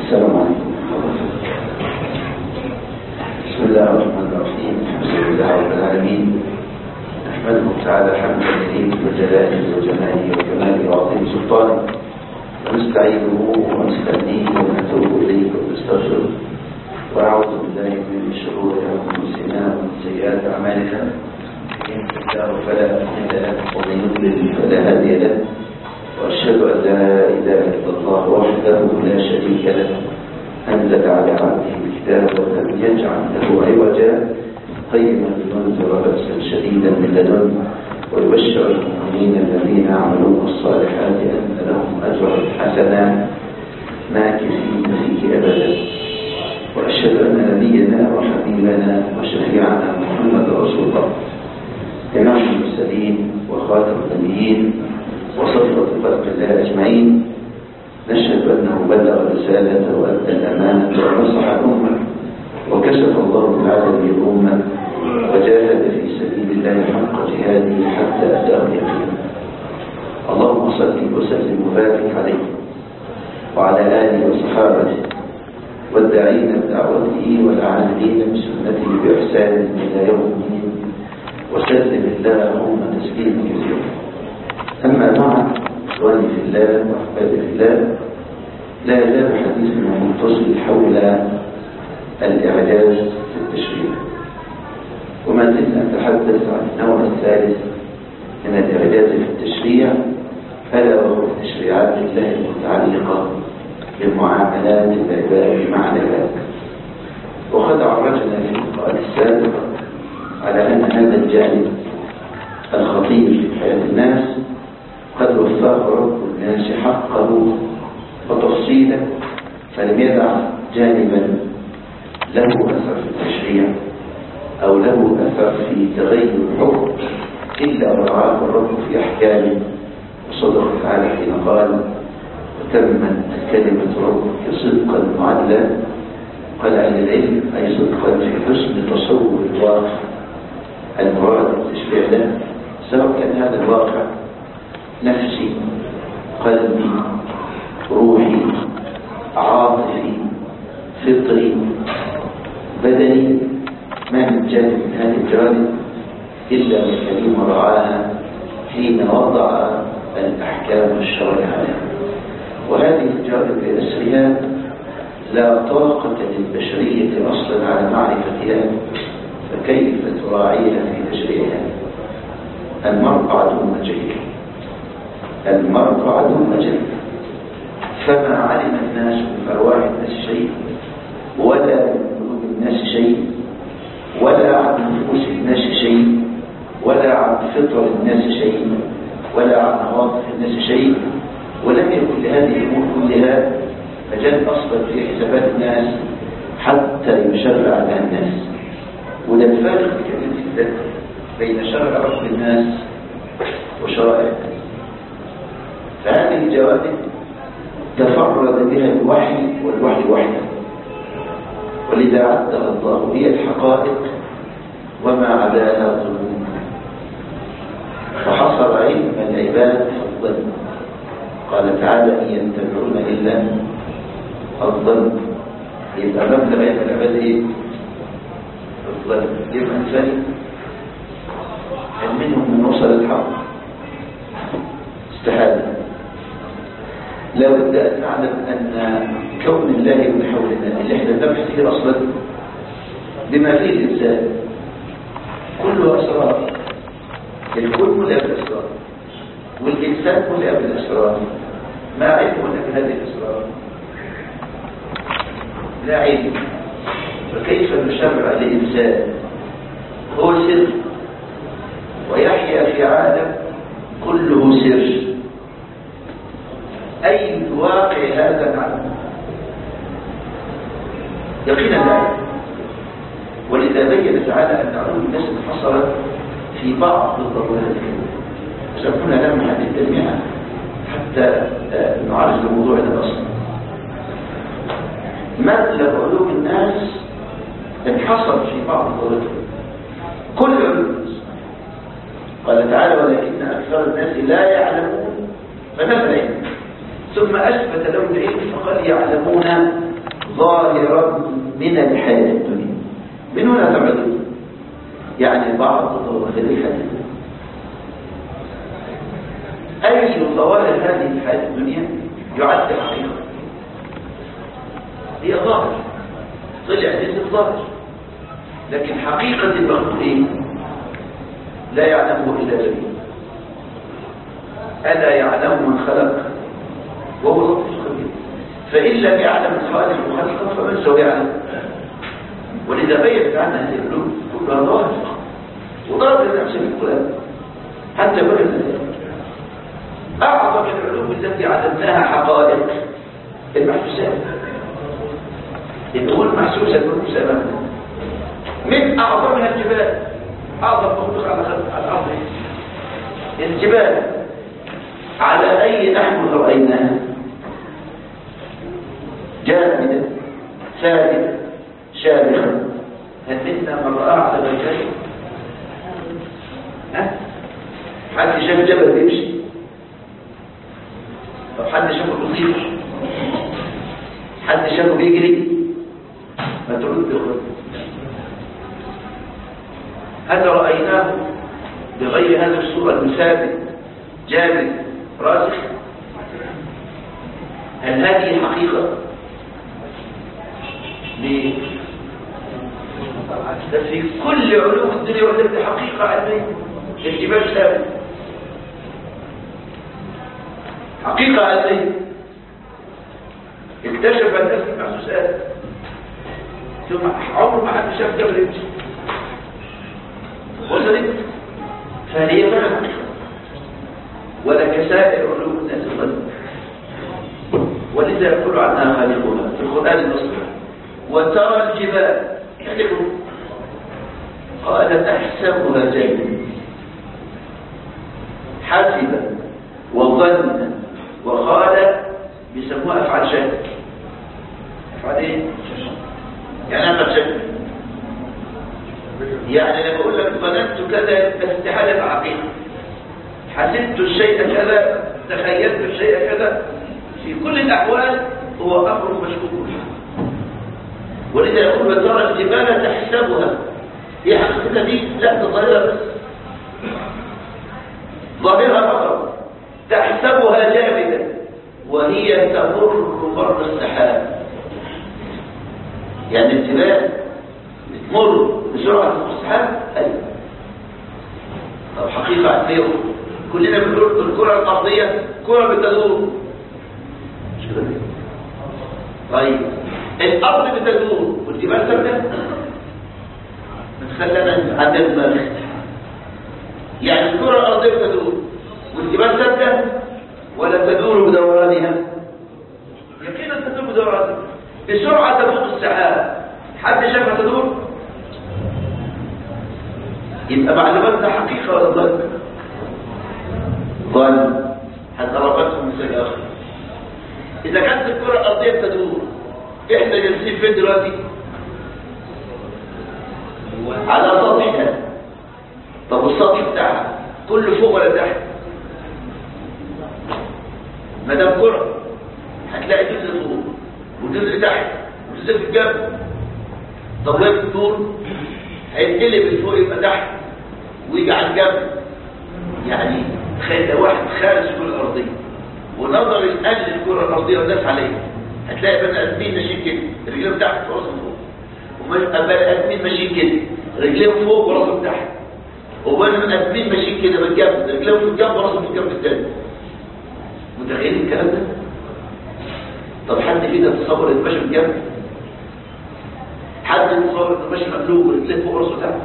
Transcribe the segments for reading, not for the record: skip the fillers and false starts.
السلام عليكم. بسم الله الرحمن الرحيم. الحمد لله رب العالمين، نحمده تعالى حمدا يليق بجلاله وجماله وكماله وعظيم سلطانه، ونستعينه ونستهديه ونتوب اليه ونستغفره، ونعوذ بالله من شرور انفسنا ومن سيئات اعمالنا، من يهده الله فلا مضل له ومن يضلل فلا هادي له، وأشهد أن لا إله إلا الله وحده لا شريك له، أنزل على عبده الكتاب ولم يجعل له عوجا، قيما لينذر بأسا شديدا من لدنه ويبشر المؤمنين الذين يعملون الصالحات أن لهم أجرا حسنا ماكثين فيه أبدا. وأشهد أن نبينا وحبيبنا وشفيعنا محمد رسول الله، إمام المرسلين وخاتم النبيين وصفوة خلق الله أجمعين، نشهد أنه بلغ الرسالة وأدى الأمانة ونصح الأمة وكشف الله بالعدل الأمة وجاهد في سبيل الله حق جهاده حتى أتاه اليقين. اللهم صل وسلم وبارك عليه وعلى آله وصحابته والداعين بدعوته والعاملين بسنته بإحسان إلى يوم الدين، وسلم اللهم تسليما كثيرا. أما بعد، إخواني في الله وأحبابي في الله، لا يزال حديثنا متصل حول الإعجاز في التشريع، وما زلنا نتحدث عن النوع الثالث من الإعجاز في التشريع، ألا وهو التشريعات الله المتعلقة بمعاملات العباد مع العباد. وقد عرجنا في اللقاءات السابقة على أن هذا الجانب الخطير في حياة الناس قد وفاه رب الناس حقه وتفصيله، فلم يدع جانبا له أثر في التشريع أو له أثر في تغير الحكم إلا ورعاه الرب في أحكامه. وصدق تعالى حين قال: وتمت كلمة ربك صدقا وعدلا. قال أهل العلم: أي صدقا في حسن تصور الواقع المراد بالتشريع له، سواء كان هذا الواقع نفسي، قلبي، روحي، عاطفي، فطري، بدني، ما من جانب من هذه الجوانب إلا والكريم رعاها حين وضع الأحكام الشرعية. وهذه الجوانب بأسرها لا طاقة للبشرية أصلا على معرفتها، فكيف تراعيها في تشريعها؟ المرء عدو جيد، المرء عدو جيد، فما علم الناس من أرواح الناس شيء، ولا من قلوب الناس شيء، ولا عن نفوس الناس شيء، ولا عن فطر الناس شيء، ولا عن عواطف الناس شيء، ولم يكن لهذه الأمور كلها مجال أصلا في حسابات الناس حتى يشرع لها الناس. وده الفارق الكبير جدا بين شرع رب الناس وشرائع الناس. فهذه الجوانب تفرد بها الوحي والوحي وحده، ولذا عدها الله هي الحقائق وما عداها ظنون، فحصر علم العباد في الظن. قال تعالى: إن يتبعون إلا الظن. يبقى مبلغ علم العباد إيه؟ الظن. يبقى الثاني هل منهم من وصل الحق؟ استحالة. لا بد أن نعلم أن كون الله من حولنا اللي احنا نبحث فيه أصلا بما فيه الإنسان كله أسرار. الكون ملئ بالأسرار، والإنسان ملئ بالأسرار. ما علمنا بهذه الأسرار؟ لا علم. فكيف نشرع لإنسان هو سر ويحيا في عالم كله سر؟ أي واقع هذا العالم؟ يقينا لا. ولذا بين تعالى أن علوم الناس انحصرت في بعض الضرورات، سأكون لمحة للجميع حتى نعالج الموضوع ده أصلا. مطلب علوم الناس انحصر في بعض الضرورات، كل علوم الناس. قال تعالى: ولكن أكثر الناس لا يعلمون فنفى العلم، ثم أثبت لهم العلم فقال: يعلمون ظاهرا من الحياة الدنيا. من هنا تعرض يعني بعض ظواهر الحياة الدنيا. أي ظواهر هذه الحياة الدنيا يعد حقيقة، هي ظاهر، طلع جزء ظاهر، لكن حقيقة المخلوق إيه؟ لا يعلمه إلا جميع. ألا يعلم من خلق وهو لطيف الخبير. فإن لم يعلم الخالق وخلقه فمن سوى يعلم. ولذا بيّنت عن هذه العلوم كلها ظاهر، وضرب الأمثلة في القرآن حتى بين ذلك. أعظم العلوم التي علمناها حقائق المحسوسات، الأمور المحسوسة المسلمة، من أعظمها الجبال. أعظم مخلوق على الأرض الجبال. على أي نحو رأيناها؟ جامدة ثابتة شامخة. هل منا من رأى على وجهه؟ حد شاف جبل بيمشي؟ طب حد شافه بيطير؟ حد شافه بيجري؟ ما ترد بخير. هل رأيناه بغير هذه الصورة المثابت جامد راسخ؟ هل هذه حقيقة؟ ليه؟ في كل علوم الدنيا وجدت حقيقة علمية. الجبال ثابت، حقيقة علمية اكتشف الناس المحسوسات، ثم عمر ما حد شاف جبل يمشي وصلت. فهي فعلا حقيقة، ولا كسائر علوم الناس الغد. ولذا يقول عنها خالقها في القرآن المصري: وترى الجبال يحلقوا قال تحسبها جيدا حسب وظن وقال بيسموها افعال شك. افعال ايه؟ يعني انا بشك، يعني لما اقول لك ظننت كذا استحاله حقيقه، حسبت الشيء كذا، تخيلت الشيء كذا، في كل الاحوال هو امر مشكوك. ولذا يقول وترى الجبال تحسبها، هي حقيقتها دي لا ظاهرها بس، ظاهرها فقط، تحسبها جامدة وهي تمر مر السحاب. يعني الجبال بتمر بسرعة السحاب. أيوة. طب حقيقة علمية كلنا بنقول الكرة الأرضية كرة بتدور، مش كده؟ طيب الأرض بتدور والجبال ثابتة، خلينا عندنا دماغ. يعني الكرة الأرضية بتدور والجبال ثابتة ولا تدور بدورانها؟ يقينا تدور بدورانها بسرعة تفوق السحاب. حد شافها تدور؟ يبقى معلوماتنا حقيقة ولا ظن؟ ظن. هضربتكم مثال آخر. إذا كانت الكرة الأرضية بتدور، إحنا جالسين فين دلوقتي؟ على سطحها. طب السطح بتاعها كله فوق ولا تحت؟ ما دام كرة هتلاقي جزء فوق وجزء تحت وجزء في الجنب. طب وهي بتدور هيتقلب اللي فوق يبقى تحت ويجي على الجنب. يعني تخيل ده واحد خارج الكرة الأرضية ونظر الآن للكرة الأرضية والناس عليها، هتلاقي بني آدمين ماشيين كده رجليهم تحت وراسهم فوق، وبني آدمين ماشيين كده رجليهم فوق وراسهم تحت، وبني آدمين ماشيين كده بالجنب رجليهم في الجنب وراسهم في الجنب الثاني. متخيلين الكلام ده؟ طب حد فينا تصور ان ماشي بالجنب؟ حد يتصور انه ماشي مقلوب ورجليه فوق وراسه تحت؟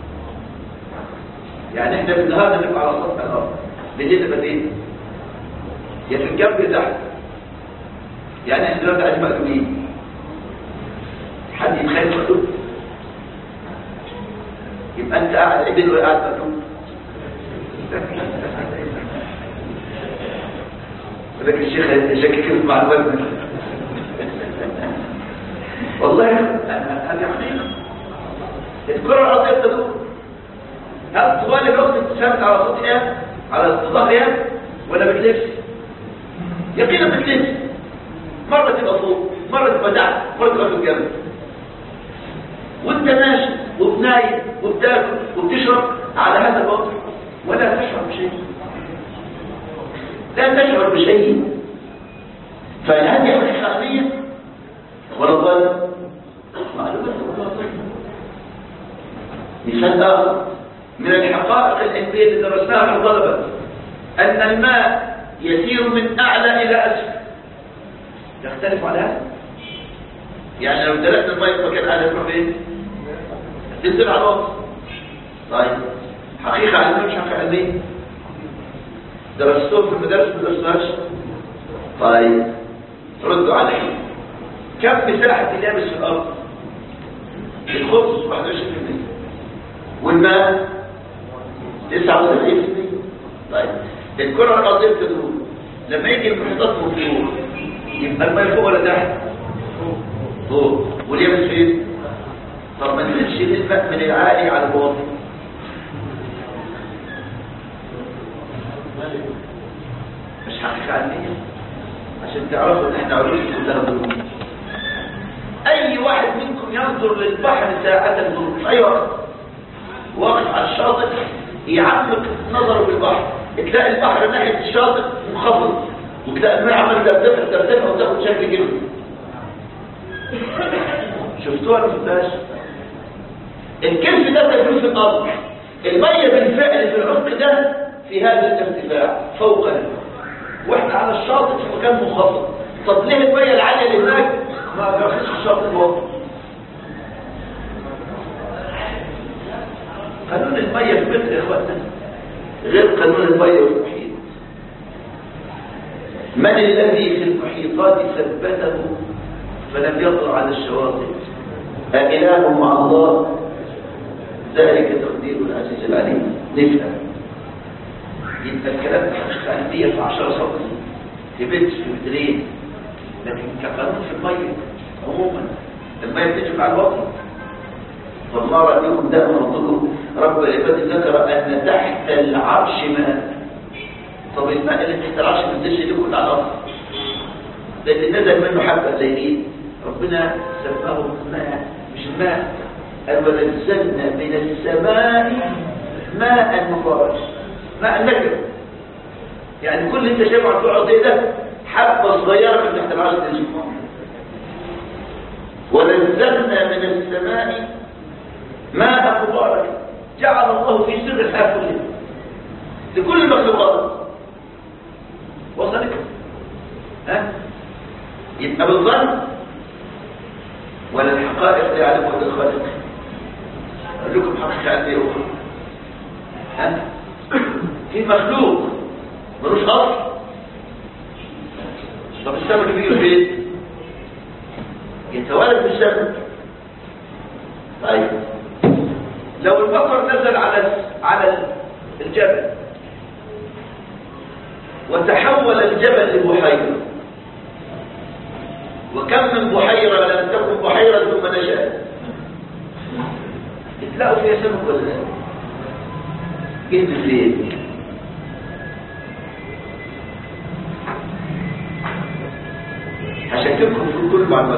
يعني احنا بالنهار نبقى على سطح الارض، بالليل نبقى فين؟ يا في الجنب يا تحت. يعني احنا دلوقتي قاعدين مقلوبين. حد يتخيل مقلوب؟ يبقى انت قاعد عدل ولا قاعد مقلوب؟ لكن الشيخ يشكك في المعلومات. والله هذه حقيقة. الكرة الأرضية تدور. هل طوال الوقت ثابت على سطحها على ظهرها ولا بتلف؟ يقينا بتلف. مرة تبقى فوق، مرة تبقى تحت، مرة تبقى في الجنب. وانت ماشي وبنايم وبتاكل وبتشرب على هذا الوضع ولا تشعر بشيء، لا تشعر بشيء. فهذه حقيقة عقلية ولا ظن؟ معلومات ولا ظن. مثال آخر من الحقائق العلمية اللي درسناها مع الطلبة أن الماء يسير من أعلى إلى أسفل. يختلف على هذا؟ يعني لو دلقنا الماء في مكان أعلى تروح فين؟ تنزل على الوسط. طيب حقيقة علمية مش حقيقة علمية؟ درستوه في المدارس ما درسناش؟ طيب ردوا علي. كم مساحة اليابس في الأرض؟ الخبز 21%، والماء 99%. طيب الكرة الأرضية بتدور، لما يجي المحيطات مفتوح يبقى الماء فوق ولا تحت؟ فوق. واليابس فين؟ طب ما نزلش الماء من العالي على الواطي؟ مش حقيقة علمية عشان تعرفوا ان احنا علوم كلها ظروف. اي واحد منكم ينظر للبحر ساعة الظروف، اي وقت على الشاطئ يعمق نظره بالبحر، تلاقي البحر ناحية الشاطئ منخفض، وتلاقي الماء عمال ترتفع وتاخد شكل جلد. شفتوها ولا شفتهاش؟ الكلف ده تجوز في الارض، المية بالفعل في العمق ده في هذا الارتفاع فوقنا، واحنا على الشاطئ في مكان منخفض. طب ليه المية العالية اللي هناك ما بياخدش الشاطئ الواطي؟ قانون المية في مصر يا اخواتنا غير قانون المية في المحيط. من الذي في المحيطات ثبته فلم يطلع على الشواطئ؟ أإله مع الله؟ ذلك تقدير العزيز العليم. نفهم يبقى الكلام ده حقيقة علمية في 10 سطر في بيت في مترين، لكن كقانون في المية عموما المية بتجب على الوطن. فالله رأيكم ده منطقه رب العباد ذكر أن تحت العرش ماء. طب الماء اللي تحت العرش ما نزلش ليه كله على الأرض؟ ده اللي نزل منه حبة قليلين ربنا سماه ماء، مش الماء قال ونزلنا من السماء ماء مبارك. ماء نجم، يعني كل اللي انت شايفه على الارض ده حبه صغيره من تحت العرش تنزل. ونزلنا من السماء ماء مبارك جعل الله في سر الحياه كلها لكل المخلوقات. وصلت؟ ها؟ يبقى بالظن ولا الحقائق يعلمها الخالق؟ اقول لكم حقيقه علميه اخرى. ها؟ في مخلوق ملوش اصل. طب السمك بيجي فين؟ يتولد بالسمك. طيب لو المطر نزل على الجبل وتحول الجبل لبحيره، وكم من بحيره لم تكن بحيره ثم نشأت، تلاقوا فيها سمك ولا لا؟ جيت فين؟ هشكككم في كل معلومات.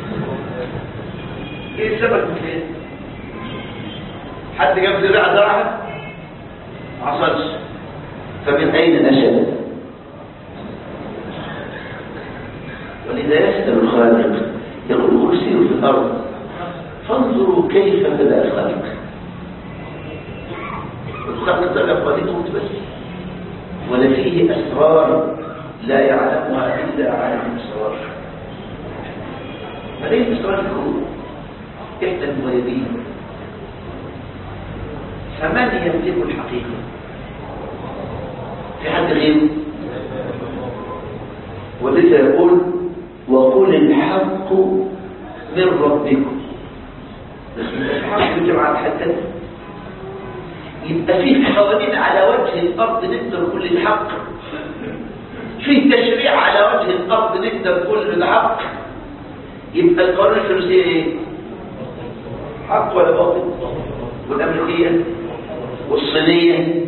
ايه السبب من فين؟ حد جاب زراعه زرعها؟ ما حصلش. فمن اين نشأت؟ ولذا يسأل الخالق يقول ارسلوا في الارض فانظروا كيف بدأ الخلق. الخلق ده قليل بس، ولا فيه اسرار لا يعلمها الا عالم الاسرار. فليه اسرار الكون؟ احدى المغيبين. فمن يملك الحقيقه؟ في حد غيره؟ ولذا يقول وقل الحق من ربكم. الحق يجمع الحدث. يبقى فيه قوانين على وجه الارض نقدر كل الحق، فيه تشريع على وجه الارض نقدر كل الحق. يبقى القوانين الفروسيه ايه؟ حق ولا باطل؟ والامريكيه والصينيه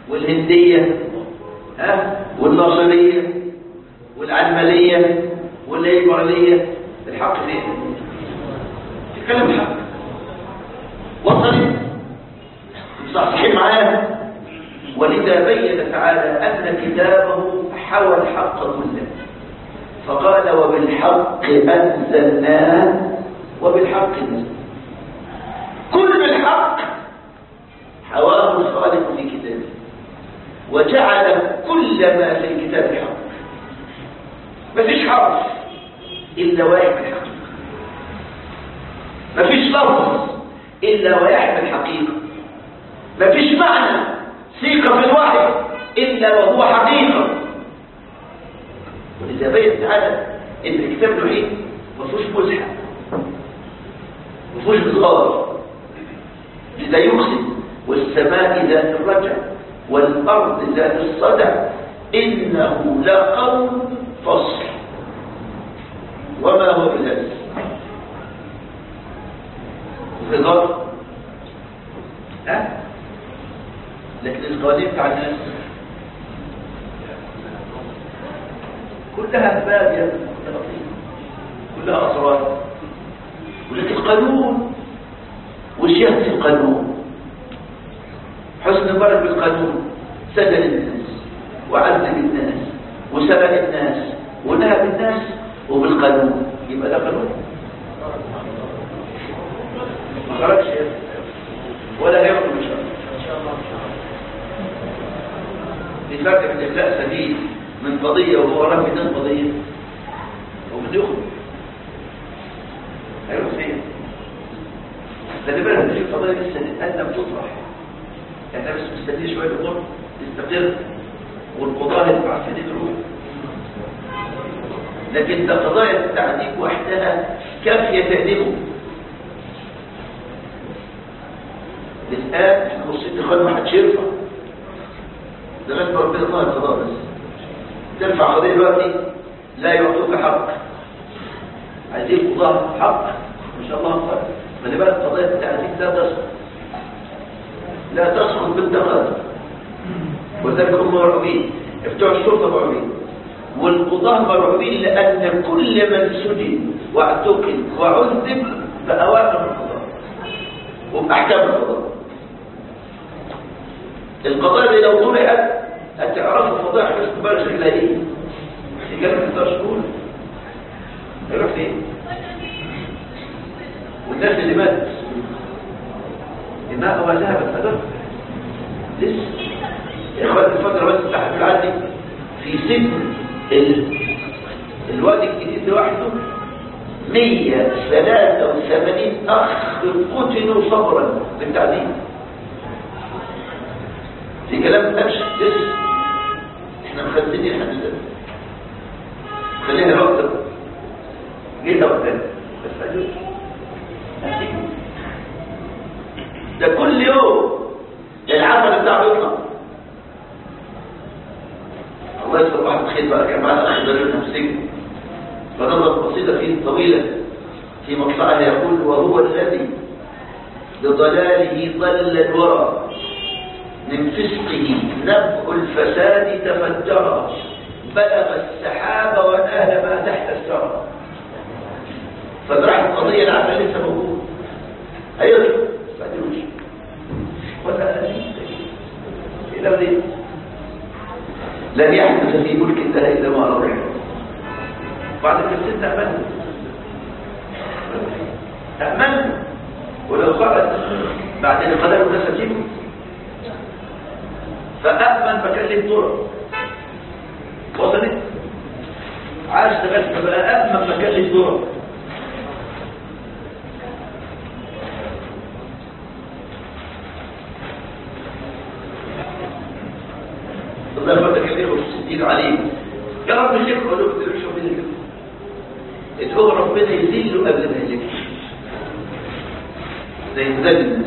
والهنديه والناصريه والعلمانيه ولا يجبر ليا الحق فين؟ تتكلم الحق وصلت صحيح معايا. ولذا بين تعالى أن كتابه حوى الحق كله، فقال وبالحق أنزلناه وبالحق نزل. كل الحق حواه الخالق في كتابه، وجعل كل ما في الكتاب حق. مفيش حرف إلا ويحمل حقيقة، مفيش لفظ إلا ويحمل حقيقة، مفيش معنى ثقة في الوحي إلا وهو حقيقة. ولذا بين تعالى إن الكتاب الوحيد مفيهوش مزحة، مفيهوش بصغار. لذا يقسم والسماء ذات الرجع والأرض ذات الصدع إنه لقول فصل وما هو بذلك. بصغار لكن القوانين بتاع الناس كلها أسباب يا لطيف، كلها أسرار. ولكن القانون وشيء القانون حسن مبارك بالقانون سجن الناس وعذب الناس وسبق الناس ونهب الناس وبالقانون يبقى ده قانون ما خرجش ولا يخرج ان شاء الله. الفرق بين البأس دي من قضية وهو راه من قضية وبده يخرج هيروح فين؟ خلي بالك ان في قضايا لسه لم تطرح، احنا بس مستنيين شويه الامور تستقر والقضاء يدفع في دي تروح. لكن ده قضايا التعذيب وحدها كافيه تأدبه. الان احنا بصيت اخوان ما حدش يرفع لغايه ما ربنا الله القضاء بس ترفع قضيه دلوقتي لا يعطوك حق، عايزين قضاء حق ان شاء الله خير. خلي بالك قضيه التعذيب لا تسقط بالتقادم، وذلك هم مرعوبين بتوع الشرطه مرعوبين والقضاه مرعوبين لان كل من سجن واعتقل وعذب باوامر القضاء وباحكام القضاء. القضايا دي لو طرحت هتعرفوا فضائح حسن بالغ شكلها ايه. في كلام التشكول هيروح فين؟ والناس اللي ماتت إنها ما ذهبت أدرك لسه يا إخوان الفترة بس تحت العدي في سن الوادي الجديد لوحده 183 أخ قتلوا صبرا بالتعذيب. في كلام أمشي لسه احنا مخزنين لحد دلوقتي خلينا وقت جينا وقتنا بس أجل ده كل يوم العمل بتاعه يطلع. الله يسر واحد خير بقى كان معنا اخ دليل نفسي فنظرت قصيده فيه طويله في مقطعها يقول وهو الذي بضلاله ضل الورى من فسقه نبع الفساد تفجرا بلغ السحاب ونال ما تحت الثرى. فطرحت القضيه العمل لسه موجود هيطلع بعدين ولا إلى ذلك لن يحدث في ملك الله إلا ما أراد. بعد كده أأمن ولو قالت بعد القدر ونسجله فأأمن بكلم طرق وصلت عاش تغسل فبقى أأمن بكلم طرق. الله يفضلك الإخوة الستين عليه يا رب الشيخ ولو كنت بشوف مني كده ادعوه ربنا يذله قبل ما يهلك زي مذل الناس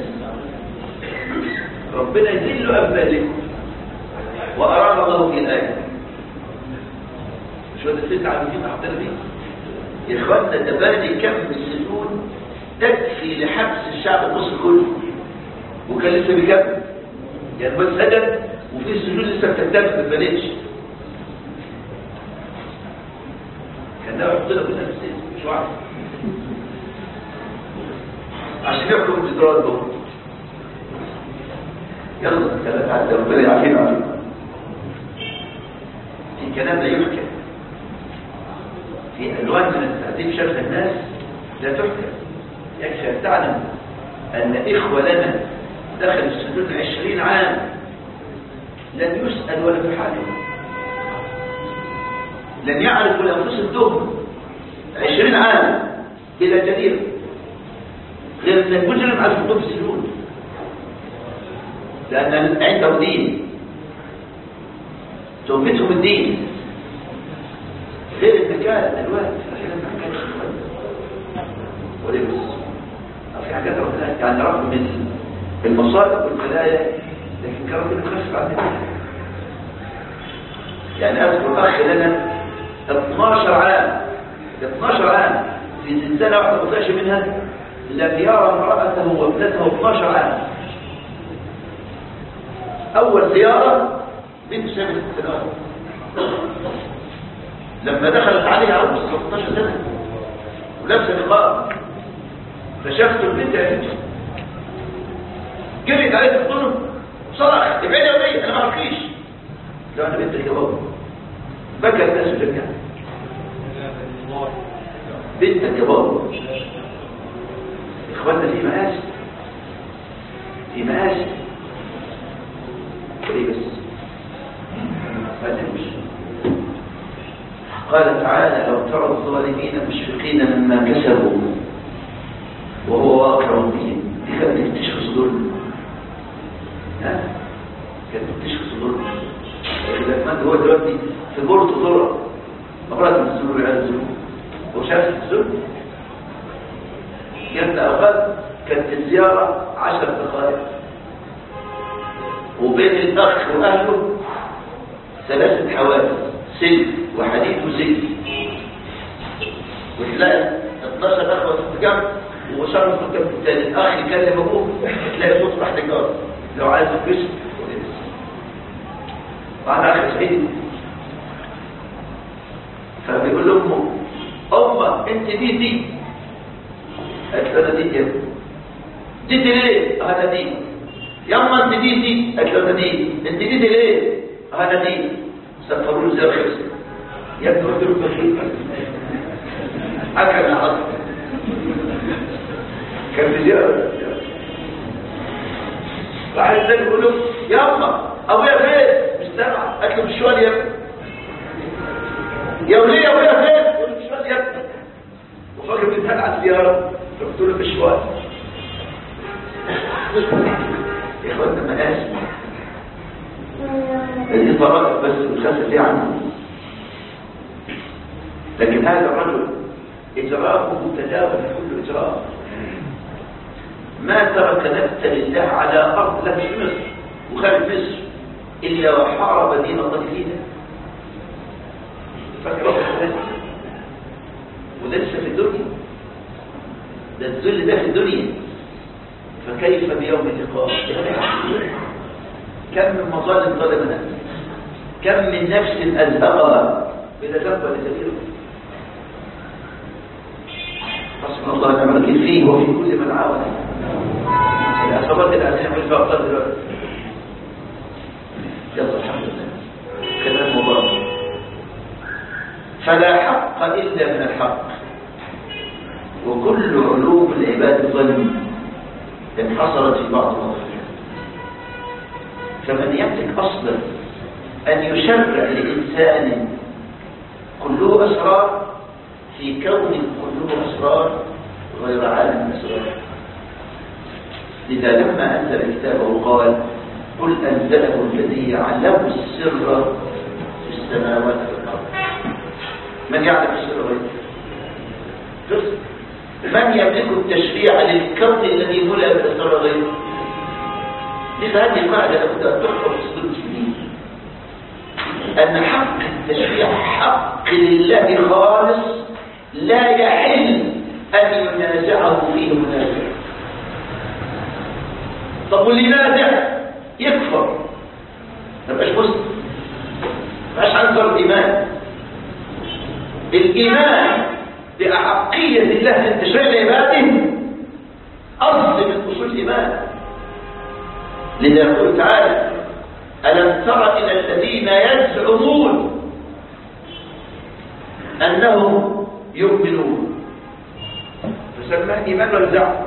ربنا يذله قبل ما يهلك. وأراد الله في الآية شو هذا الست عاملين حطينا فيه يا إخواننا تبادي كم السجون تكفي لحبس الشعب المصري كله وكان لسه بيكمل يعني بس سجن وفي السجون لسه بتكتب ما بتبانش. كان لكن ده يحط لك كلها في السجن مش واحد عشان يحكم الجدران دول. يلا كلام عدى ربنا يعافينا عليه. في كلام لا يحكى، في ألوان من التعذيب شرح الناس لا تحكى. يكفي أن تعلم أن إخوة لنا دخلوا السجون 20 عام لن يسأل ولا في حاله، لن يعرفوا لأنفسهم تهمة 20 عام بلا جريمة، غير أن المجرم على الخطوب في السجون لأن عنده دين، تهمتهم الدين غير الذكاء الوقت. أحيانا ما كانش ولبس في حاجات ربنا يعني رغم من المصائب والبلايا لكن كان ربنا يخفف عننا. يعني أذكر أخ لنا 12 عام في زنزانة واحدة ما طلعش منها، لم يرى امرأته وابنته 12 عام. أول زيارة بنت سابت التناول لما دخلت عليها عروس 13 سنة ولابسه نقاب، فشافت البنت يا بنت جريت عليها تقول له صرخ ابعدي يا ولي انا ما اعرفكيش. لا انا بنتك يا بابا. بكى الناس وجميع بنتك يا بابا. اخواننا في مآسي وليه بس ما تهمش. قال تعالى لو ترى الظالمين مشفقين مما كسبوا وهو واقع بهم. دي كانت بتشخص ظلم، كانت بتشخص ظلم. لكن هو دلوقتي في جرة ذرة مرات من الظلم والعياذ بالله وشافت الظلم. كانت أوقات كانت الزيارة 10 دقائق وبين الأخ وأهله 3 حوادث سلك وحديد وسلك، وتلاقي 12 أخوة في الجنب وشرف في الجنب الثاني. الأخ يكلم أبوه تلاقي صوت تحت الجار لو عايز يكسب وأنا أخ سعيد. فبيقول لأمه أمه أنت دي قالت له أنا دي ليه؟ أنا دي. يما أنت دي قالت له أنا دي. أنت دي ليه؟ أنا دي. سفروا له زي الخسر يا ابن قلت له بخير حكى العصر كان بزيارة واحد الثاني يقول له يما ابويا فين؟ مش سامع. قالت له مش شوال يا ابني. يا وليه ابويا فين؟ قلت له مش شوال يا ابني. وفاكر بيتهان على الزيارة قلت له مش شوال. يا اخوانا مقاسم دي طرائق بس الخسر دي عنه. لكن هذا الرجل إجراءه تجاوز كل إجراء. ما ترك نفسه لله على أرض لا في مصر وخارج مصر إلا وحارب دين الله فيها. فاكر وده لسه في الدنيا، ده الذل ده في الدنيا، فكيف بيوم اللقاء؟ كم من مظالم ظلمنا، كم من نفس أزهقها بلا ذنب ولا كبير. حسبنا الله ونعم الوكيل فيه وفي كل من عاون. العصابات الأسلام والفاقات دلوقتي يلا الحمد لله كلام مبارك. فلا حق إلا من الحق، وكل علوم العباد ظلم انحصرت في بعض المواضيع. فمن يملك أصلا أن يشرع لإنسان كله أسرار في كون كله أسرار غير عالم الأسرار. لذا لما أنزل كتابه قال قل أنزله الذي يعلم السر في السماوات والأرض. من يعلم السر غيره؟ من يملك التشريع للكون الذي ملأ بالأسرار غيره؟ لذا هذه القاعدة لابد أن تحفظ في صدور المسلمين، أن حق التشريع حق لله خالص لا يحل أن ينازعه فيه منازع. طب واللي نازع يكفر ما يبقاش مسلم، ما يبقاش عنده إيمان. الإيمان بأحقية الله في تشريع عباده أصل من أصول الإيمان. لذا يقول تعالى: ألم تر إلى الذين يزعمون أنهم يؤمنون، فسماه إيمان ولا زعم؟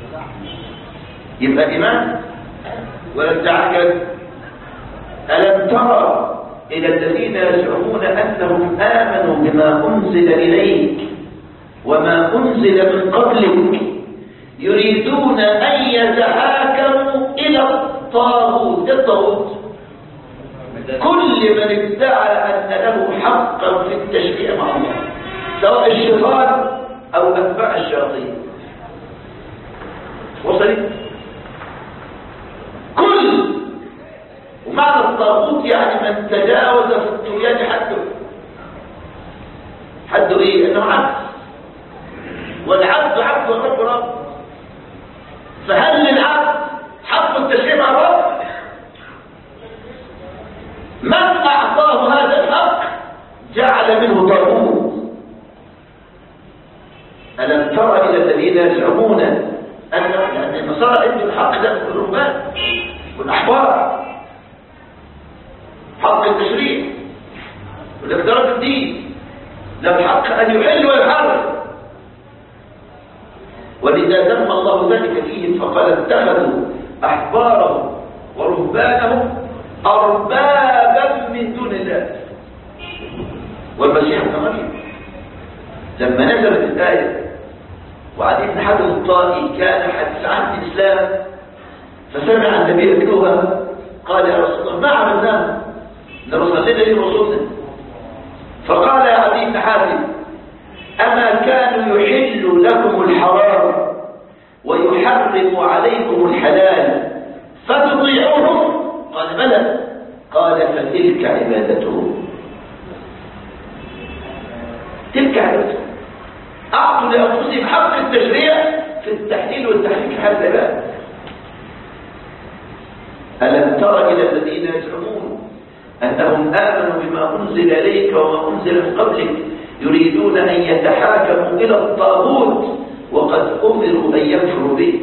يبقى إيمان ولا ادعاء كذب. ألم تر إلى الذين يزعمون أنهم آمنوا بما أنزل إليك وما أنزل من قبلك يريدون أن يتحاكموا إلى الطاغوت. الطاغوت كل من ادعى أن له حقا في التشريع مع الله، سواء الشيطان أو أتباع الشياطين. وصلت؟ كل ومعنى الطاغوت يعني من تجاوز في الطغيان حده ايه؟ انه عبد، والعبد عبد والرب رب. فهل للعبد حق التشريع مع الرب؟ من اعطاه هذا الحق جعل منه طاغوت. الم تر الى الذين يزعمون ان النصارى ادوا الحق ده في الرهبان والاحبار، حق التشريع والاقتراف الدين، له الحق ان يحل ويحرم. ولذا ذم الله ذلك فيهم فقال: اتخذوا احبارهم ورهبانهم اربابا من دون الله والمسيح ابن مريم. لما نزلت الايه وعلي بن حاتم الطائي كان حديث عن الاسلام فسمع النبي يتلوها قال: يا رسول الله ما عملناه لرسلنا لي رسولنا. فقال يا عدي بن حاتم: أما كانوا يحل لكم الحرام ويحرم عليكم الحلال فتطيعوهم؟ قال: بلى. قال: فتلك عبادتهم. تلك عبادتهم. أعطوا لأنفسهم حق التشريع في التحليل والتحريم في حال العباد. ألم تر إلى الذين يزعمون أنهم آمنوا بما أنزل إليك وما أنزل من قبلك يريدون أن يتحاكموا إلى الطاغوت وقد أمروا أن يكفروا به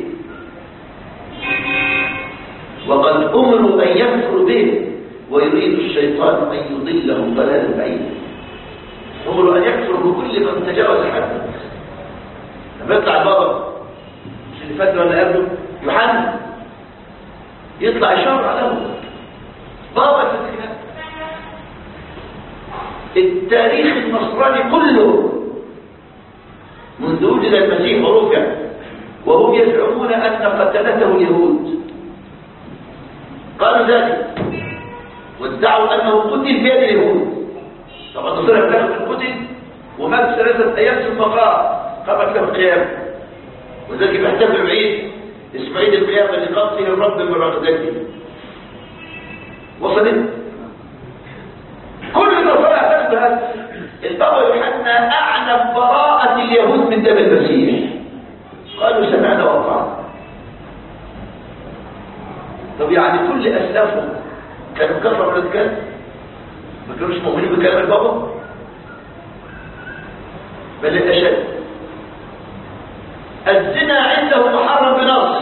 ويريد الشيطان أن يضلهم ضلالا بعيدا. أمروا أن يكفروا بكل من تجاوز حده. لما يطلع البابا مش اللي فات ولا قبله يوحنا يطلع يشرع له بابا الفاتحة. التاريخ النصراني كله منذ وجد المسيح ورفع وهم يزعمون أن قتلته اليهود، قالوا ذلك وادعوا أنه قتل بيد اليهود. طبعا نصر ابنه القتل ومات 3 أيام ثم قامت له القيامة، وذلك بيحتفل بعيد اسمه عيد القيامة اللي قام فيه الرب من رغبته. وصلت؟ كل النصارى اعتقدوا هذا. البابا يوحنا أعلن براءة اليهود من دم المسيح، قالوا سمعنا وأطعنا. طب يعني كل أسلافهم كانوا كفروا ولا كذب؟ ما كانوش مؤمنين بكلام البابا؟ بل الأشد الزنا عنده محرم بنص.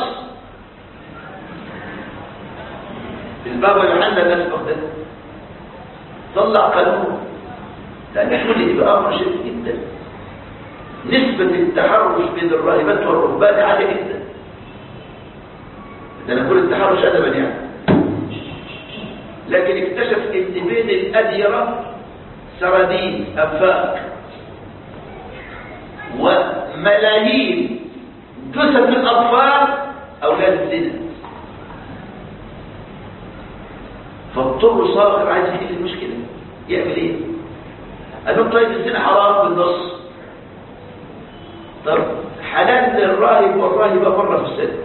البابا يوحنا نسبق ده طلع قانون، لأن كل دي بقى أمر شديد جدا. نسبة التحرش بين الراهبات والرهبان عالية جدا. ده أنا كل التحرش أدبا يعني. لكن اكتشف ان بين الأديرة سرادين أنفاق وملايين جثث الأطفال أولاد الزنا. فاضطر صاغر عايز يحل المشكلة، يعمل ايه؟ قال لهم طيب الزنا حرام بالنص، طب حلال للراهب والراهبة مرة في السنة.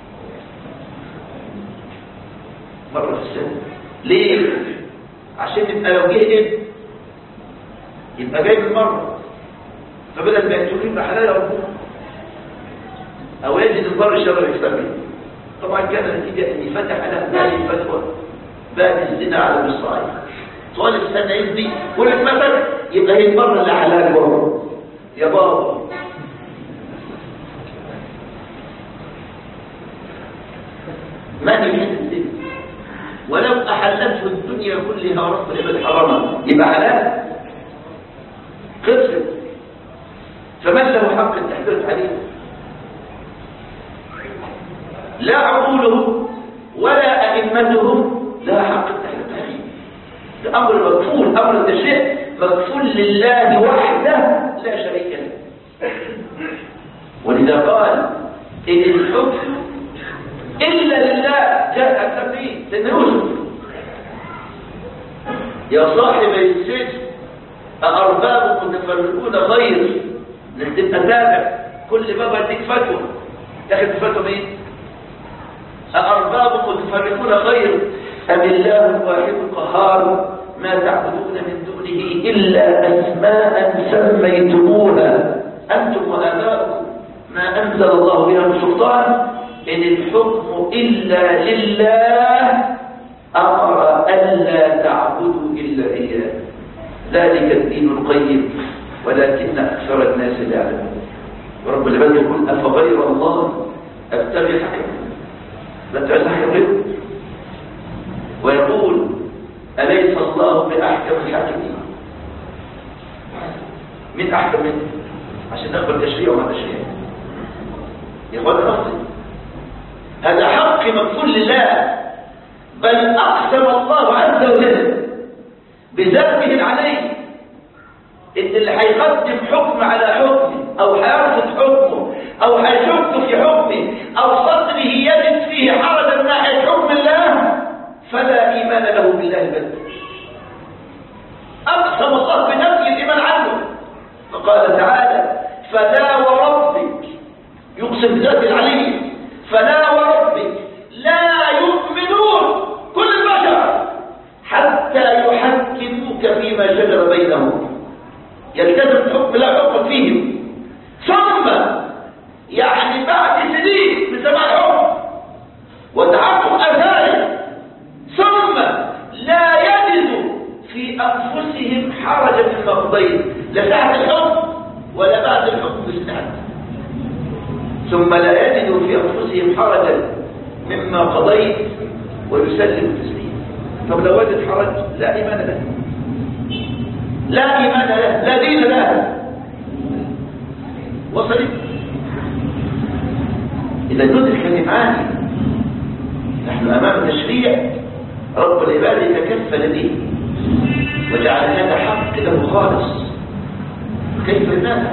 مرة في السنة ليه؟ عشان يبقى لو جه يبقى جاي من مرة، فبدل ما يقتلوا يبقى حلال يا ربنا او يجد البر شر يكسب. طبعا كان نتيجة ان فتح على هذه الفتوى باب الزنا على المصراعي طوال السنة يبدي ولك مثلا يبقى هي المرة اللي حلال بره يا بابا. ما يحدث ولو أحلته الدنيا كلها ورب العباد حرما يبقى حلال قصر. فمن له حق التحديث عليه؟ لا عقولهم ولا أئمتهم لا حق التحديث عليه. ده أمر مكفول، أمر التشريع مكفول لله وحده لا شريك له. ولذا قال إن الحكم إلا لله. جاء التنبيه سيدنا يوسف يا صاحب السجن أأرباب متفرقون خير. لازم أتابع كل باب أديك فتوى. تاخد فتوى مين؟ أأرباب متفرقون خير أم الله الواحد القهار ما تعبدون من دونه إلا أسماء سميتموها أنتم وآباؤكم ما أنزل الله بها من سلطان إن الحكم إلا لله أمر ألا تعبدوا إلا إياه ذلك الدين القيم ولكن أكثر الناس لا يعلمون. ورب العباد يقول أفغير الله أبتغي حكما لا تعز حكمه. ويقول أليس الله بأحكم الحاكمين؟ من أحكم منه عشان نقبل تشريع وما تشريع يا اخوان أفضل. هذا حق مكفول لله بل أقسم الله عز وجل بذنبه عليه إن اللي هيقدم حكم على حكمه أو هيرفض حكمه أو هيشك في حكمه أو صدره يجد فيه حرجا ناحية حكم الله فلا إيمان له بالله بل أقسم الله بنفي الإيمان عنه. فقال تعالى فلا وربك يقسم بذات العلي فلا وربك لا يؤمنون كل البشر حتى يحكموك فيما شجر بينهم يلتزم حكم لا حكم فيهم ثم يعني بعد سنين من زمان حكم وتحقق أثاره ثم لا يجدوا في أنفسهم حرجا مما قضيت لا ساعة الحكم ولا بعد الحكم بسنة ثم لا يجدوا في أنفسهم حرجا مما قضيت ويسلم تسليما. طب لو وجد حرج لا إيمان له لا إيمان له لا دين له. وصلت إذا ندرك المعاني نحن أمام تشريع رب العباد يتكفل به وجعل هذا حق له خالص. كيف ننازع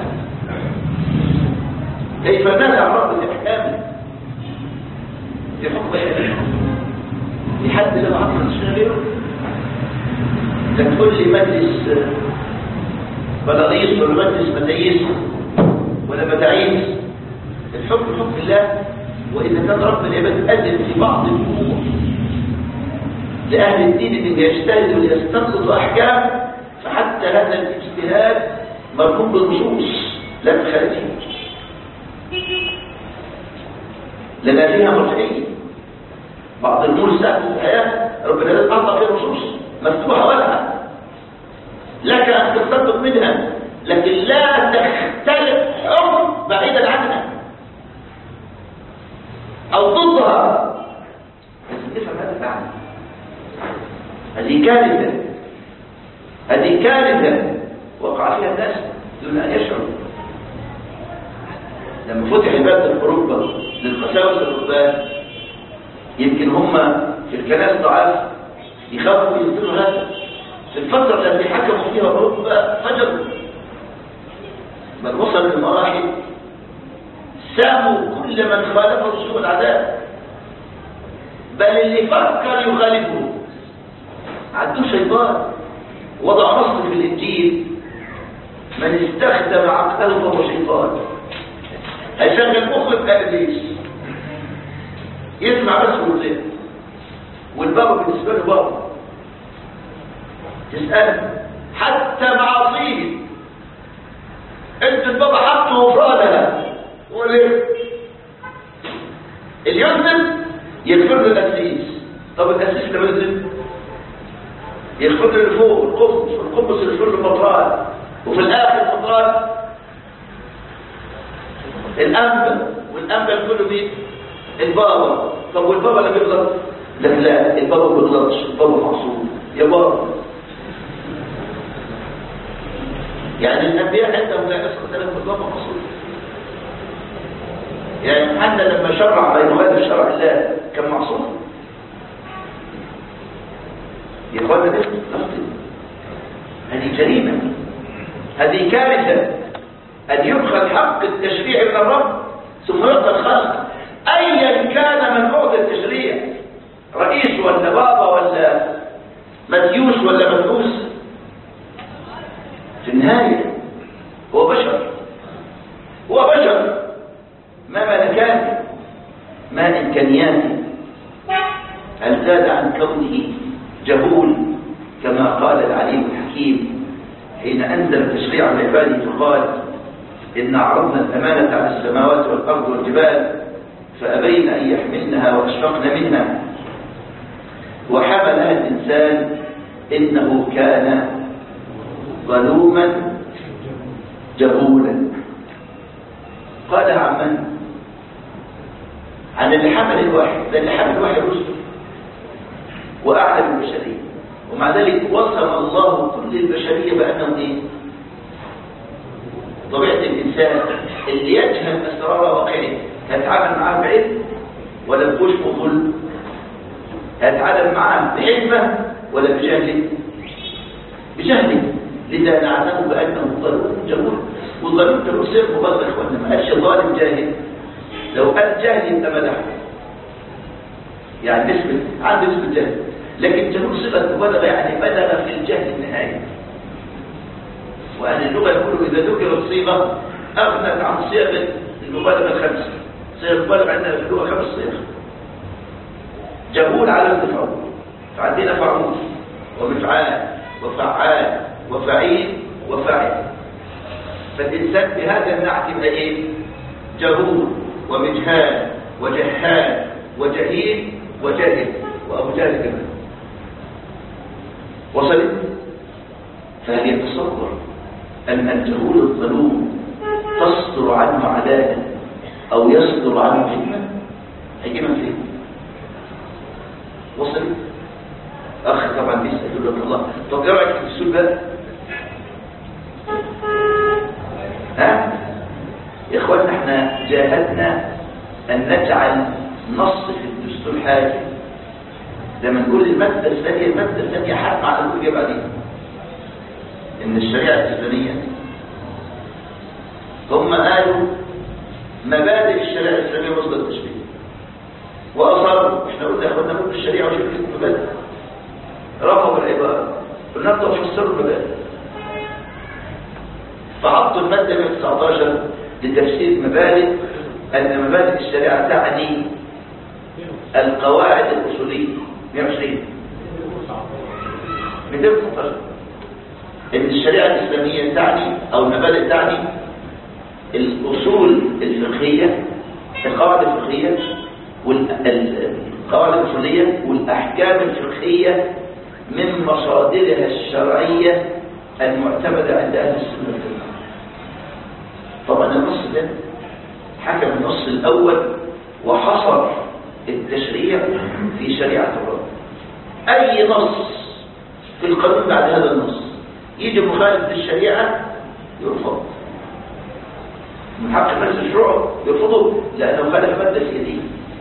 عن رب الأحكام في حكم في حد له عقل غيره؟ تقول لي مجلس بلاغيص ولا مجلس متاييس ولا متاعيس الحكم حكم الله. وإذا كان رب العباد أذن في بعض الأمور لأهل الدين أن يجتهدوا ليستنبطوا أحكام فحتى هذا الاجتهاد مرهون بالنصوص لا بخارجه لنا فيها مرجعية. بعض الأمور ساعة الحياة ربنا العباد أعطى فيها نصوص مفتوحة واسعة لك أن تستنبط منها لكن لا تختلف حكم بعيدا عنها أو ضدها. لازم تفهم هذا المعنى. هذه كارثة وقع فيها الناس دون أن يشعروا. لما فتح الباب الأوروبا للقساوسة الرهبان يمكن هم في الكنائس ضعاف يخافوا ينزلوا هذا. في الفترة التي حكموا فيها أوروبا فجروا بل وصل للمراحل ساموا كل من خالفه سوء العذاب بل اللي فكر يخالفه عدوه شيطان. وضع نص في الإنجيل من استخدم عقله فهو شيطان. هيشغل مخه بإبليس يسمع بس ويطيع والبابا بالنسبة له بابا تسأل حتى معاصيه انت البابا حطه وفرادها وليه اليذنب يغفر له الأسيس. طب الأسيس اللي بيذنب يغفر له اللي فوق القبص والقبص يغفر له المطران وفي الآخر فقال الأنبا، والأنبا كله مين؟ البابا. طب والبابا اللي بيغلط؟ لك لا، البابا ما بيغلطش، البابا معصوم يا بابا. يعني الأنبياء عندهم لا يسقط لهم البابا معصوم. يعني محمد لما شرع ما يغادر شرع الله كان معصوم. يا اخوانا ده هذه جريمة، هذه كارثة، أن يؤخذ حق التشريع من الرب ثم يعطى الخلق أيا كان من أعطى التشريع، رئيس ولا بابا ولا مديوس ولا مدعوس. في النهاية هو بشر، هو بشر، ما ملكاته ما إمكانياته. هل زاد عن كونه جهول كما قال العليم الحكيم حين أنزل تشريع لعباده فقال إن عرضنا الأمانة على السماوات والأرض والجبال فأبين أن يحملنها وأشفقن منها وحملها الإنسان إنه كان ظلوما جهولا. قال عن من؟ عن اللي حمل الواحد، ده اللي حمل الواحد رسل وأعلم البشرية، ومع ذلك وصم الله كل البشرية بأنهم إيه؟ طبيعة الإنسان اللي يجهل أسرار واقعه هيتعامل معاه بعلم ولا بكشف وظلم؟ هيتعامل معاه بعلمه ولا بجهل؟ بجهل. لذا نعلم بأنه ظلوم جهول، والظلوم ده سر مبالغ إخواننا، ما قالش ظالم جاهل. لو قال جاهل يبقى مدحه، يعني نسبة عنده نسبة جهل، لكن جهول صفة مبالغة، يعني بلغ في الجهل النهاية. وأهل اللغة يقولوا إذا ذكرت صيغة أغنت عن صيغ المبالغة الخمسة. صيغ المبالغة عندنا في اللغة 5 صيغ. جهول على التفاعل، فعندنا فعول ومفعال وفعال وفعيل وفاعل. فالإنسان بهذا النعت يبقى إيه؟ جهول ومجهال وجهال وجهيل وجاهل وأبو جهل كمان. وصلت؟ فهل يتصور أن الجهول الظلوم تصدر عنه عدالة أو يصدر عنه حكمة؟ حكمة فين؟ وصلت؟ أخ طبعا بيسأل لك الله، طب إيه رأيك في السؤال ده؟ ها؟ يا إخواننا احنا جاهدنا أن نجعل نص في الدستور حاكم. لما نقول المادة الثانية حتى على الوجه بعدين إن الشريعة الإسلامية هم قالوا مبادئ الشريعة الإسلامية مصدر التشريع وأصروا. احنا قلنا يا إخواننا نقول الشريعة وشركة المبادئ، رفضوا العبارة، قلنا انتوا تفسروا المبادئ، فحطوا المادة 119 لتفسير مبادئ، أن مبادئ الشريعة تعني القواعد الأصولية. 120 219 إن الشريعة الإسلامية تعني أو المبادئ تعني الأصول الفقهية، القواعد الفقهية والقواعد الأصولية والأحكام الفقهية من مصادرها الشرعية المعتمدة عند أهل السنة والجماعة. طبعا النص ده حكم النص الأول وحصر التشريع في شريعة الرب. أي نص في القانون بعد هذا النص يجي مخالف للشريعة يرفض. من حق مجلس الشورى يرفضه لأنه خالف مادة سيادية،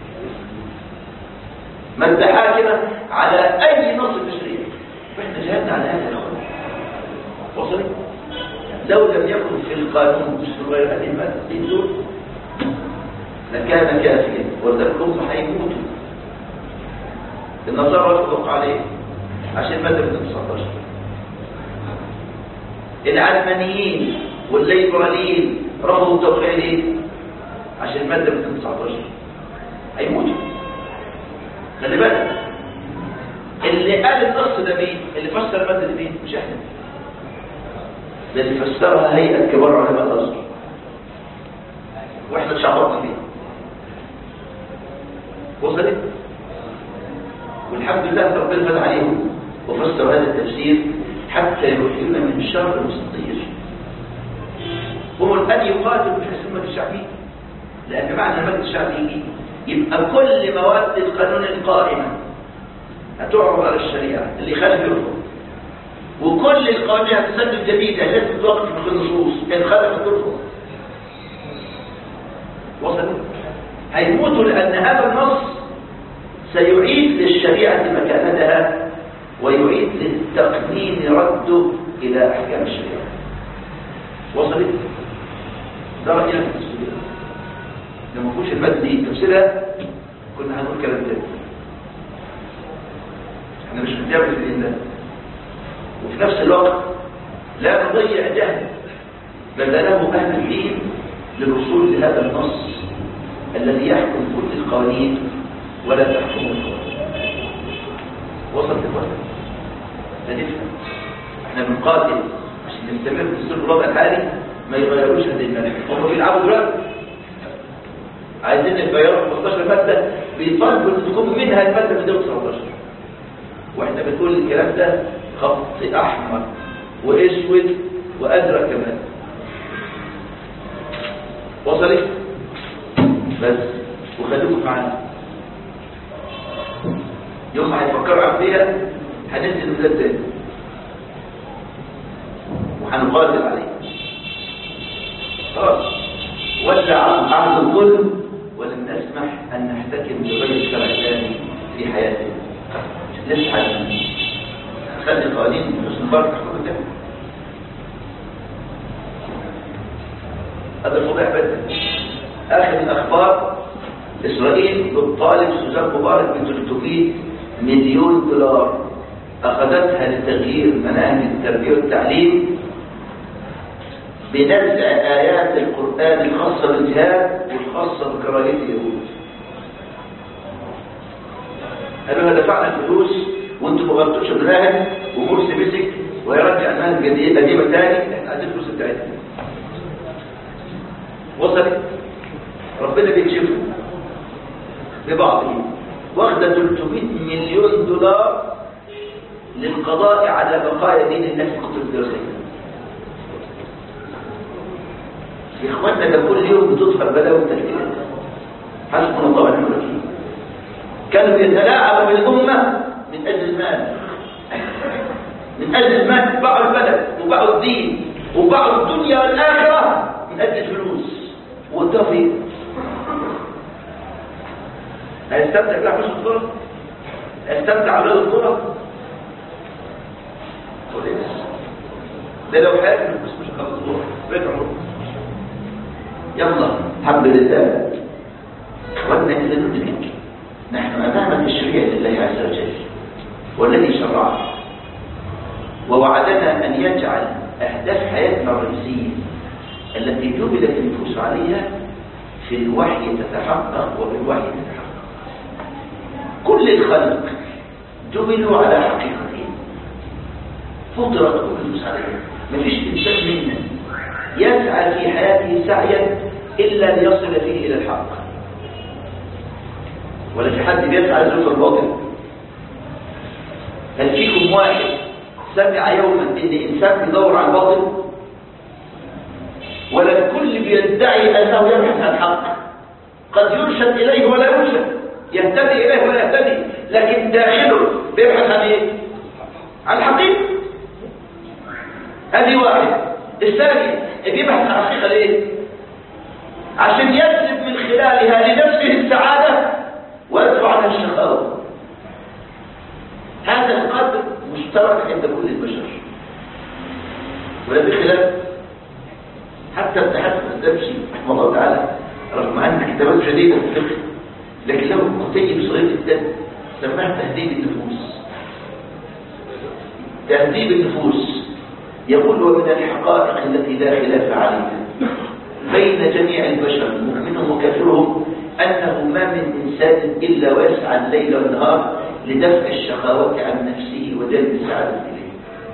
مادة حاكمة على أي نص تشريعي. فإحنا جهدنا على هذا الأخوة. وصلت؟ لو لم يكن في القانون دستور غير هذه المادة دول لكان كافيا، ولذلك هم هيموتوا. النصارى يطلق عليه عشان مادة 19. العلمانيين والليبراليين رفضوا التوقيع ليه؟ عشان مادة 19 هيموتوا. خلي بالك اللي قال النص ده مين؟ اللي فسر المادة دي مين؟ مش احنا. ده اللي فسرها هيئة كبار علماء الازهر واحنا اتشعبطنا فيه. وصلت؟ والحمد لله ربنا فتح عليهم وفسر هذا التفسير حتى يحيون من شر المستطير. هو الآن يقاتل في المجلس الشعبي، لأن معنى المجلس الشعبي يبقى كل مواد القانون القائمة هتعرض على الشريعة، اللي خالف يرفض، وكل القوانين هتسجل جديدة لازم توقف في النصوص، إن خالف ترفض. وصلوا؟ هيموتوا لأن هذا النص سيعيد للشريعة مكانتها ويعيد للتقنين رده إلى أحكام الشريعة. وصلت؟ ده رأينا في التسجيل. لما نخش المادة دي تفسيرها كنا هنقول كلام تاني. احنا مش بنتابع في الدين ده، وفي نفس الوقت لا نضيع جهد بذله أهل الدين للوصول لهذا النص الذي يحكم كل القوانين ولا تحكم القوانين. وصلت الوقت لا نفهم. احنا بنقاتل عشان نستمر في السلم الوضع الحالي ما يغيروش هذه المادة. هم بيلعبوا دلوقتي عايزين يغيروا 15 مادة بيطالبوا ان تكون منها المادة 219، واحنا بنقول الكلام ده خط احمر واسود وازرق كمان. وصلت؟ بس وخليكم معانا يوم ما هيفكروا عن فيها هننزل من ده تاني وهنقاتل عليه. خلاص ولع عهد الظلم ولم نسمح ان نحتكم بغير الشرع الثاني في حياتنا. لسه خلي القوانين حسن مبارك تحكم الدم. هذا الفضيح بدأ. آخر الأخبار إسرائيل بتطالب سوزان مبارك ب 300 مليون دولار أخذتها لتغيير مناهج التربية والتعليم بنزع آيات القرآن الخاصة بالجهاد والخاصة بكراهية اليهود. قالوا لها دفعنا الفلوس وانتم ما غلطتوش المناهج ومرسي مسك ويرجع المناهج القديمة تاني، احنا عايزين الفلوس بتاعتنا. وصلت؟ ربنا بيكشفه ببعضه واخده 300 مليون دولار للقضاء على بقايا دين الله في الكتب الدراسيه. يا اخواننا ده كل يوم بتظهر بلاوي وتشكيلات. حسبنا الله ونعم الوكيل. كانوا يتلاعبوا بالامه من اجل المال، من اجل المال باعوا البلد وباعوا الدين وباعوا الدنيا والاخره من اجل الفلوس والتوفيق. هيستمتع بلعب حسن الكرة؟ هيستمتع بلعب الكرة؟ ده لو حاجة بس مش خلص الكرة رجعوا. يلا الحمد لله اخواننا إلا ندرك نحن أمام التشريع لله عز وجل والذي شرعه ووعدنا أن يجعل أهداف حياتنا الرئيسية التي جبلت النفوس عليها في الوحي تتحقق وبالوحي تتحقق. كل الخلق جبلوا على حقيقتين فطرت كل النفوس عليها. مفيش إنسان منا يسعى في حياته سعيا إلا ليصل فيه إلى الحق، ولا في حد بيسعى لزوج الباطل. هل فيكم واحد سمع يوما إن إنسان يدور على الباطل؟ ولا الكل بيدعي أنه يبحث عن الحق. قد يرشد إليه ولا يرشد، يهتدي إليه ولا يهتدي، لكن داخله بيبحث عن إيه؟ عن الحقيقة. هذه واحد. الثاني بيبحث عن الحقيقة ليه؟ عشان يجلب من خلالها لنفسه السعادة ويدفع عنها الشقاوة. هذا القدر مشترك عند كل البشر ولا بخلاف. حتى ابن حزم الزبشي رحمه الله تعالى رغم أن كتابات جديدة في الفقه لكن له كتيب صغير جدا سماه تهذيب النفوس. تهذيب النفوس يقول ومن الحقائق التي لا خلاف عليها بين جميع البشر مؤمنهم وكافرهم أنه ما من إنسان إلا ويسعى الليل والنهار لدفع الشقاوة عن نفسه وجلب السعادة إليه.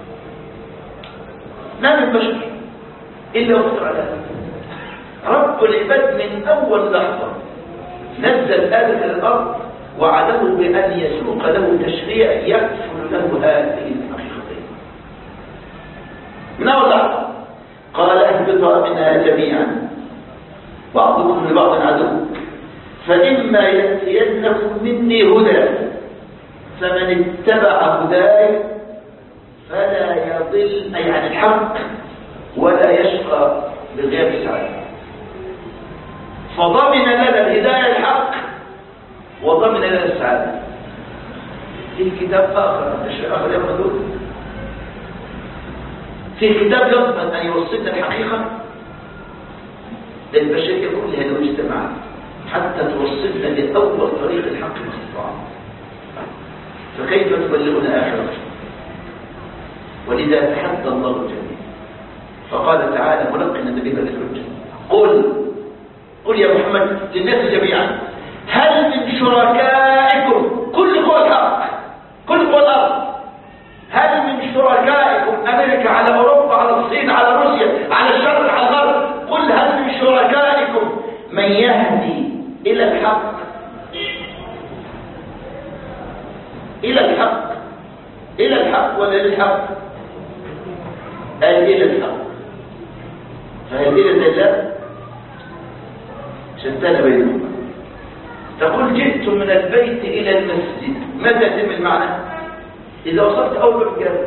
ما من بشر إلا وقدر على هذا. رب العباد من أول لحظة نزل آدم إلى الأرض وعده بأن يسوق له تشريع يكفل له هذه الحقيقتين. من أول لحظة قال اهبطا منها جميعا بعضكم لبعض عدو فإما يأتينكم مني هدى فمن اتبع هداي فلا يضل أي عن الحق ولا يشقى بغياب السعادة. فضمن لنا الهداية الحق وضمن لنا السعادة. في كتاب آخر الشيء آخر يقول في كتاب يضمن أن يوصلنا الحقيقة للبشرية كلها لو اجتمعت حتى توصلنا لأول طريق الحق باستطاعة، فكيف تبلغنا آخرة؟ ولذا تحدى الله الجميع فقال تعالى ملقنا بها للحجة قل يا محمد للناس جميعا هل من شركائكم كل قوى الحق كل قوى الأرض هل من شركائكم أمريكا على أوروبا على الصين على روسيا على الشرق على الغرب قل هل من شركائكم من يهدي إلى الحق إلى الحق ولا للحق؟ قال إلى الحق. فهل إلى الله شتان بينهما. تقول جئت من البيت إلى المسجد متى يتم المعنى؟ إذا وصلت أول بجد،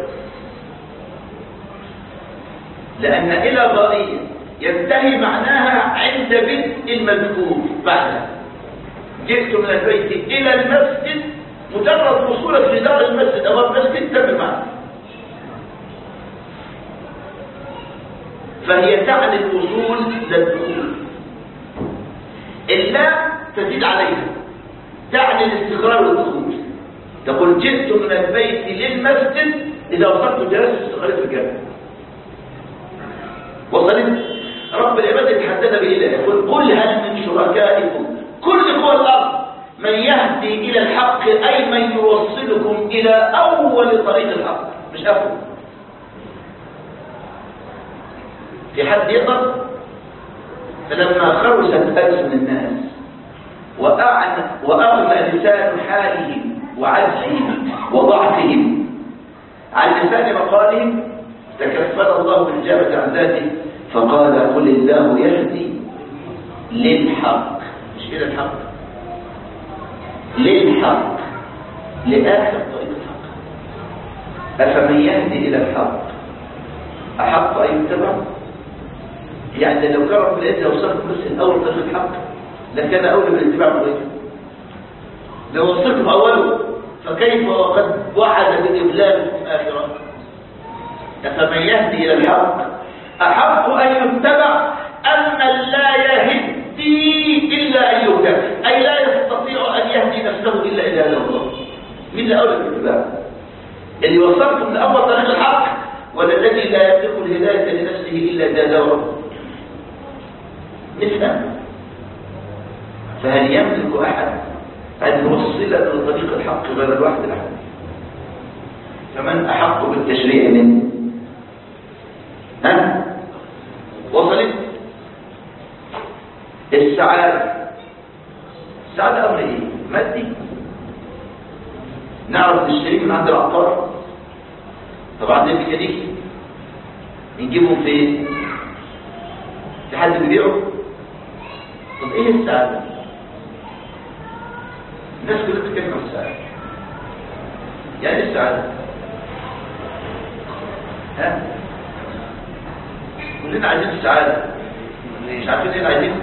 لأن إلى ضائية ينتهي معناها عند بدء المذكور بعدها. جئت من البيت إلى المسجد مجرد وصولك لدار المسجد أو المسجد تم المعنى. فهي تعني الوصول للدخول. اللام تزيد عليها تعني الاستقرار والدخول. تقول جئت من البيت للمسجد إذا وصلت جلست استقريت في الجنة. وصلت رب العباد يتحدث بإله يقول قل هل من شركائكم كل قوى الأرض من يهدي إلى الحق أي من يوصلكم إلى أول طريق الحق مش أفضل. في حد يقدر؟ فلما خرست ألسن الناس وأغنى لسان حالهم وعجزهم وضعفهم عن لسان مقالهم تكفل الله بالإجابة عن ذاته فقال قل الله يهدي للحق مش إلى الحق للحق لآخر طريق الحق. أفمن يهدي إلى الحق أحق أن يتبع؟ يعني لو كان رب العزة وصلت بس الأول طريق الحق لكان أولى بالاتباع طريقه. لو وصلتم أوله فكيف وقد وعد بإبلاغكم آخرا؟ فمن يهدي إلى الحق أحق أن يتبع أم من لا يهدي إلا أن يهدى أي لا يستطيع أن يهدي نفسه إلا إلى هذا الله. من اللي أولى بالاتباع؟ اللي وصلتم لأول طريق الحق ولا الذي لا يملك الهداية لنفسه إلا جاده ربه؟ نفهم. فهل يملك أحد أن يوصلنا لطريق الحق غير الواحد الأحد؟ فمن أحق بالتشريع منه؟ وصلت السعادة أمر إيه؟ مادي. نعرف نشتري من عند العطار طبعا ده ميكانيكي نجيبهم فين؟ في حد بيبيعه؟ طب ايه السعادة؟ الناس كلها بتتكلم عن السعادة. يعني ايه السعادة؟ كلنا عايزين السعادة مش عارفين ايه اللي عايزينه؟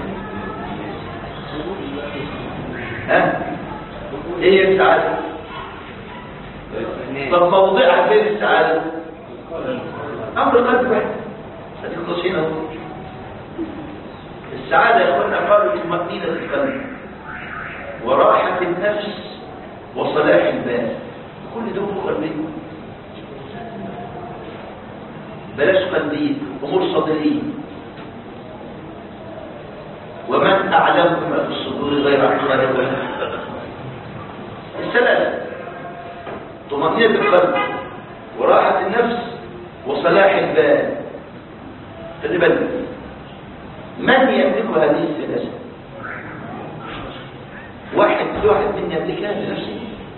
ايه هي السعادة؟ طب موضعها فين السعادة؟ امر قلب واحد هذه القصينة. السعادة يا اخوانا قالوا طمأنينة القلب وراحة النفس وصلاح البال. كل دول قلبين بلاش قلبين امور صدريه. ومن اعلم بما في الصدور غير عقل الثلاثة طمأنينة القلب وراحة النفس وصلاح البال. خلي بالك من يملك هذه الثلاثة؟ واحد منا يملكها لنفسه.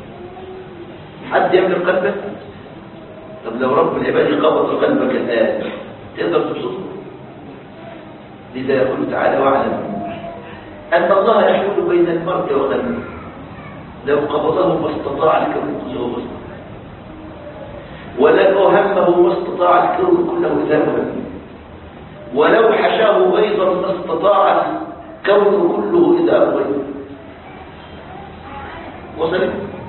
حد يملك قلبه؟ طب لو رب العباد قبض قلبك الآن تقدر تصده؟ لذا يقول تعالى واعلم أن الله يحول بين المرء وقلبه لو قبضه ما استطاع الكون كله بسطه ولو همه ما استطاع الكون كله ذهبا ولو حشاه بيضا ما استطاع الكون كله إذا أبغيه وصلت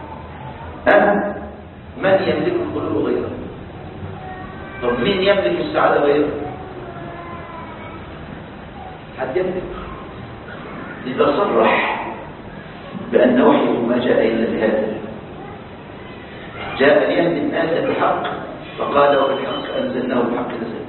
من يملك القلوب غيره؟ طب مين يملك السعادة غيره؟ حد يملك؟ إذا صرح بأن وحيه ما جاء إلا بهذا جاء ليهدي الناس بالحق فقال وبالحق أنزلناه بحق نزل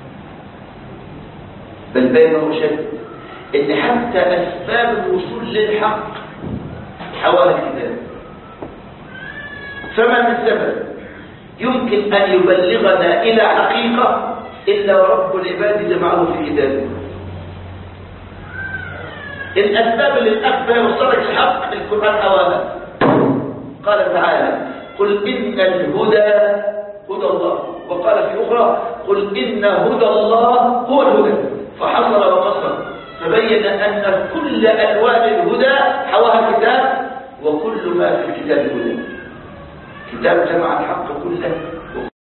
بل بينه شك إن حتى أسباب الوصول للحق حوالي الكتاب فما من سبب يمكن أن يبلغنا إلى حقيقة إلا رب العباد جمعه في كتابه. الأسباب اللي الأخ يوصلك الحق القرآن حوالها. قال تعالى قل إن الهدى هدى الله وقال في أخرى قل إن هدى الله هو الهدى فحصل وقصر فبين أن كل ألوان الهدى حواها كتاب وكل ما في الكتاب هدى. كتاب جمع الحق كله